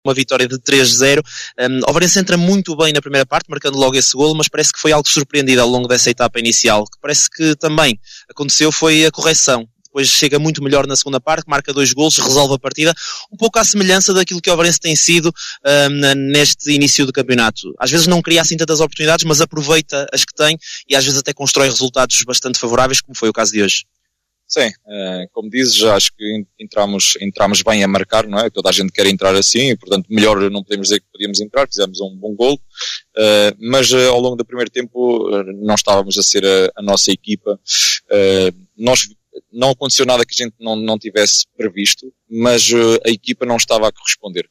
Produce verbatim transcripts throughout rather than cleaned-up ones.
uma vitória de três zero. Um, o Varense entra muito bem na primeira parte, marcando logo esse golo, mas parece que foi algo surpreendido ao longo dessa etapa inicial. O que parece que também aconteceu foi a correção. Depois chega muito melhor na segunda parte, marca dois golos, resolve a partida, um pouco à semelhança daquilo que o Varense tem sido um, neste início do campeonato. Às vezes não cria assim tantas oportunidades, mas aproveita as que tem e às vezes até constrói resultados bastante favoráveis, como foi o caso de hoje. Sim, como dizes, já acho que entramos, entramos bem a marcar, não é? Toda a gente quer entrar assim, e, portanto, melhor não podemos dizer que podíamos entrar, fizemos um bom golo, mas ao longo do primeiro tempo não estávamos a ser a, a nossa equipa. Nós, não aconteceu nada que a gente não, não tivesse previsto, mas a equipa não estava a corresponder.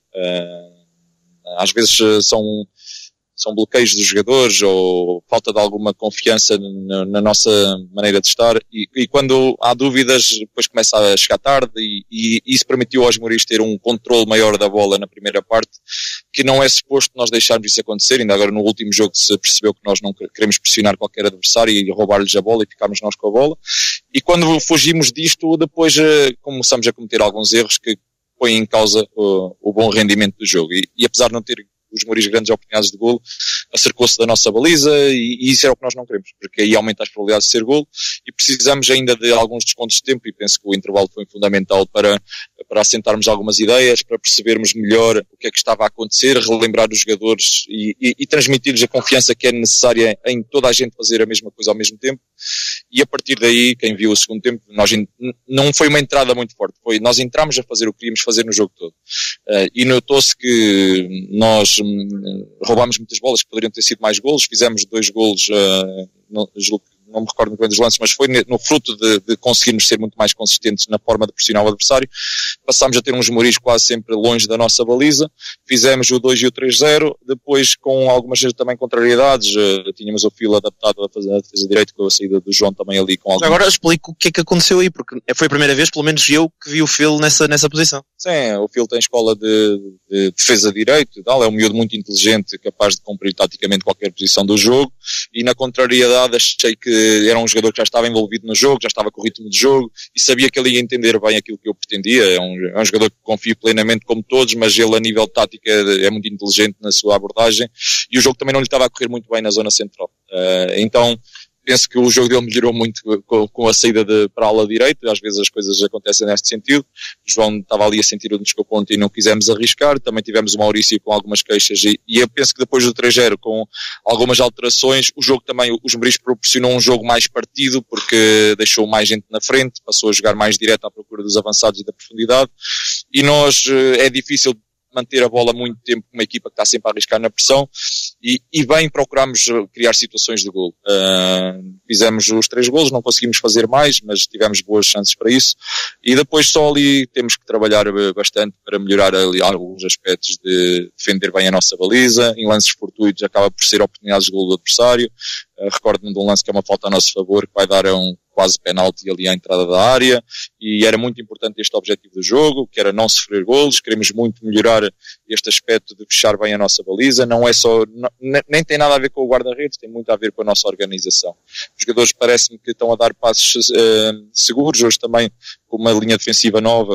Às vezes são... são bloqueios dos jogadores ou falta de alguma confiança na, na nossa maneira de estar e, e quando há dúvidas depois começa a chegar tarde e, e isso permitiu aos Esmoriz ter um controle maior da bola na primeira parte que não é suposto nós deixarmos isso acontecer. Ainda agora no último jogo se percebeu que nós não queremos pressionar qualquer adversário e roubar-lhes a bola e ficarmos nós com a bola e quando fugimos disto depois começamos a cometer alguns erros que põem em causa o, o bom rendimento do jogo e, e apesar de não ter os Esmoriz grandes oportunidades de golo, acercou-se da nossa baliza e, e isso era o que nós não queremos, porque aí aumenta as probabilidades de ser golo e precisamos ainda de alguns descontos de tempo e penso que o intervalo foi fundamental para, para assentarmos algumas ideias, para percebermos melhor o que é que estava a acontecer, relembrar os jogadores e, e, e transmitir-lhes a confiança que é necessária em toda a gente fazer a mesma coisa ao mesmo tempo e a partir daí, quem viu o segundo tempo, nós não foi uma entrada muito forte, foi, nós entramos a fazer o que queríamos fazer no jogo todo uh, e notou-se que nós roubámos muitas bolas que poderiam ter sido mais golos, fizemos dois golos, uh, não, não me recordo muito bem dos lances, mas foi no fruto de, de conseguirmos ser muito mais consistentes na forma de pressionar o adversário. Passámos a ter uns Esmoriz quase sempre longe da nossa baliza, fizemos o dois e o três zero, depois com algumas também contrariedades, uh, tínhamos o filo adaptado a fazer a defesa direita com a saída do João também ali com alguns... Agora explico o que é que aconteceu aí, porque foi a primeira vez, pelo menos eu, que vi o Phil nessa, nessa posição. Sim, o Phil tem escola de, de defesa direito e tal, é um miúdo muito inteligente, capaz de cumprir taticamente qualquer posição do jogo, e na contrariedade achei que era um jogador que já estava envolvido no jogo, já estava com o ritmo de jogo, e sabia que ele ia entender bem aquilo que eu pretendia. É um, é um jogador que confio plenamente como todos, mas ele a nível tático é, é muito inteligente na sua abordagem, e o jogo também não lhe estava a correr muito bem na zona central. Uh, então, penso que o jogo dele melhorou muito com, com a saída de, para a ala direita, às vezes as coisas acontecem neste sentido. O João estava ali a sentir o desconto e não quisemos arriscar, também tivemos o Maurício com algumas queixas e, e eu penso que depois do três zero com algumas alterações, o jogo também, os Esmoriz proporcionou um jogo mais partido porque deixou mais gente na frente, passou a jogar mais direto à procura dos avançados e da profundidade e nós, é difícil manter a bola muito tempo com uma equipa que está sempre a arriscar na pressão e, e bem procuramos criar situações de golo. Uh, fizemos os três golos, não conseguimos fazer mais, mas tivemos boas chances para isso e depois só ali temos que trabalhar bastante para melhorar ali alguns aspectos de defender bem a nossa baliza, em lances fortuitos acaba por ser oportunidades de golo do adversário. Uh, recordo-me de um lance que é uma falta a nosso favor que vai dar a um quase penalti ali à entrada da área e era muito importante este objetivo do jogo, que era não sofrer golos, queremos muito melhorar este aspecto de fechar bem a nossa baliza, não é só, não, nem tem nada a ver com o guarda-redes, tem muito a ver com a nossa organização. Os jogadores parece-me que estão a dar passos uh, seguros, hoje também com uma linha defensiva nova.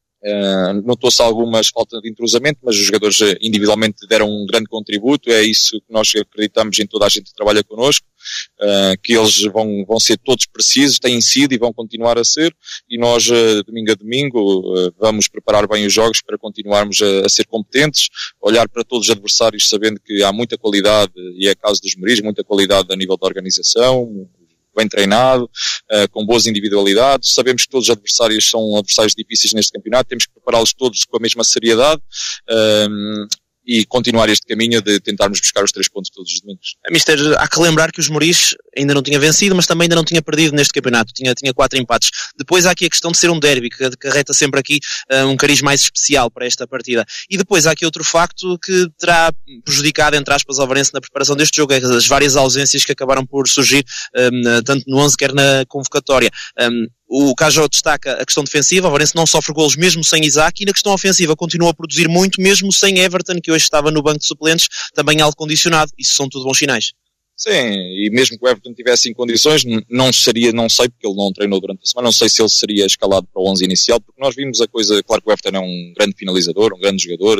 Uh, notou-se algumas faltas de entrosamento, mas os jogadores individualmente deram um grande contributo, é isso que nós acreditamos em toda a gente que trabalha connosco, uh, que eles vão, vão ser todos precisos, têm sido e vão continuar a ser, e nós uh, domingo a domingo uh, vamos preparar bem os jogos para continuarmos a, a ser competentes, olhar para todos os adversários sabendo que há muita qualidade, e é caso dos Esmoriz, muita qualidade a nível da organização, bem treinado, uh, com boas individualidades. Sabemos que todos os adversários são adversários difíceis neste campeonato, temos que prepará-los todos com a mesma seriedade uh, e continuar este caminho de tentarmos buscar os três pontos todos os domingos. Mister, há que lembrar que os Esmoriz ainda não tinha vencido, mas também ainda não tinha perdido neste campeonato, tinha, tinha quatro empates. Depois há aqui a questão de ser um derby, que acarreta sempre aqui uh, um cariz mais especial para esta partida. E depois há aqui outro facto que terá prejudicado, entre aspas, ao Varense na preparação deste jogo, é as várias ausências que acabaram por surgir, um, tanto no onze quer na convocatória. Um, O Cajó destaca a questão defensiva, o Varense não sofre golos mesmo sem Isaac, e na questão ofensiva continua a produzir muito mesmo sem Everton, que hoje estava no banco de suplentes, também algo condicionado. Isso são tudo bons sinais. Sim, e mesmo que o Everton tivesse em condições, não seria, não sei, porque ele não treinou durante a semana, não sei se ele seria escalado para o onze inicial, porque nós vimos a coisa, claro que o Everton é um grande finalizador, um grande jogador,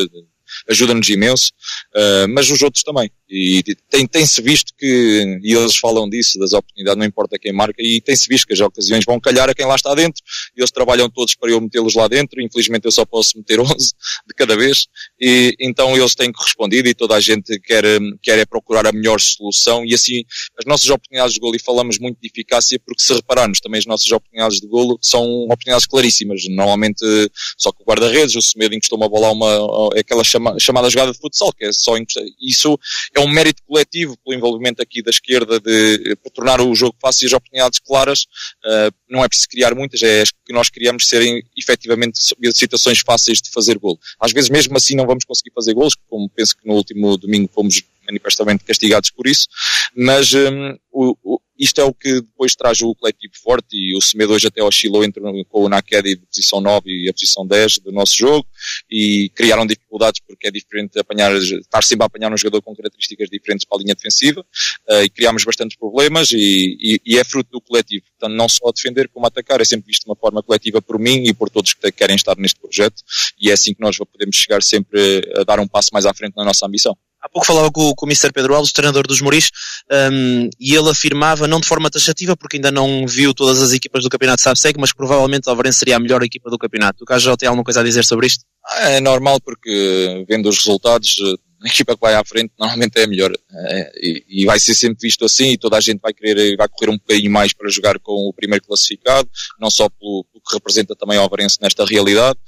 ajuda-nos imenso, uh, mas os outros também. E tem, tem-se visto que, e eles falam disso, das oportunidades, não importa quem marca, e tem-se visto que as ocasiões vão calhar a quem lá está dentro, e eles trabalham todos para eu metê-los lá dentro, infelizmente eu só posso meter onze de cada vez, e então eles têm correspondido, e toda a gente quer, quer é procurar a melhor solução, e assim, as nossas oportunidades de golo, e falamos muito de eficácia, porque se repararmos, também as nossas oportunidades de golo são oportunidades claríssimas, normalmente só que o guarda-redes, o Semedo encostou uma bola a uma, é aquela chama, chamada jogada de futsal, que é só encostar, isso é um mérito coletivo pelo envolvimento aqui da esquerda de, por tornar o jogo fácil e as oportunidades claras, uh, não é preciso criar muitas, é as que nós queríamos serem efetivamente situações fáceis de fazer golo. Às vezes mesmo assim não vamos conseguir fazer golos, como penso que no último domingo fomos manifestamente castigados por isso, mas um, o, o, isto é o que depois traz o coletivo forte, e o Semedo hoje até oscilou entre com o Nakedi de posição nove e a posição dez do nosso jogo, e criaram dificuldades porque é diferente apanhar, estar sempre a apanhar um jogador com características diferentes para a linha defensiva, uh, e criámos bastantes problemas, e, e, e é fruto do coletivo. Portanto, não só a defender como a atacar, é sempre visto de uma forma coletiva por mim e por todos que querem estar neste projeto, e é assim que nós podemos chegar sempre a dar um passo mais à frente na nossa ambição. Há pouco falava com, com o mister Pedro Alves, treinador dos Moris, um, e ele afirmava, não de forma taxativa, porque ainda não viu todas as equipas do campeonato SABSEG, mas que provavelmente o Alvarense seria a melhor equipa do campeonato. O K J tem alguma coisa a dizer sobre isto? É normal, porque vendo os resultados, a equipa que vai à frente normalmente é a melhor, é, e, e vai ser sempre visto assim, e toda a gente vai querer, vai correr um bocadinho mais para jogar com o primeiro classificado, não só pelo, pelo que representa também o Alvarense nesta realidade,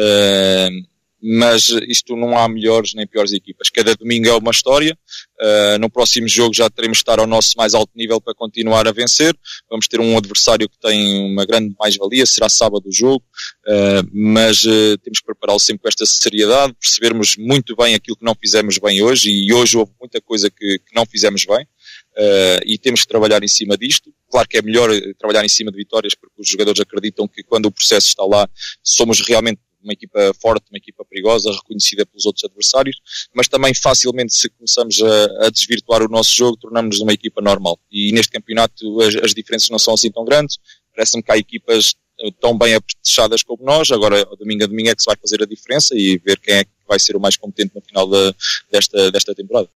uh, mas isto não há melhores nem piores equipas. Cada domingo é uma história, uh, no próximo jogo já teremos de estar ao nosso mais alto nível para continuar a vencer, vamos ter um adversário que tem uma grande mais-valia, será sábado o jogo, uh, mas uh, temos que prepará-lo sempre com esta seriedade, percebermos muito bem aquilo que não fizemos bem hoje, e hoje houve muita coisa que, que não fizemos bem, uh, e temos que trabalhar em cima disto. Claro que é melhor trabalhar em cima de vitórias, porque os jogadores acreditam que quando o processo está lá, somos realmente uma equipa forte, uma equipa perigosa, reconhecida pelos outros adversários, mas também facilmente, se começamos a, a desvirtuar o nosso jogo, tornamos-nos uma equipa normal. E neste campeonato as, as diferenças não são assim tão grandes, parece-me que há equipas tão bem apetrechadas como nós, agora domingo a domingo é que se vai fazer a diferença e ver quem é que vai ser o mais competente no final da, desta, desta temporada.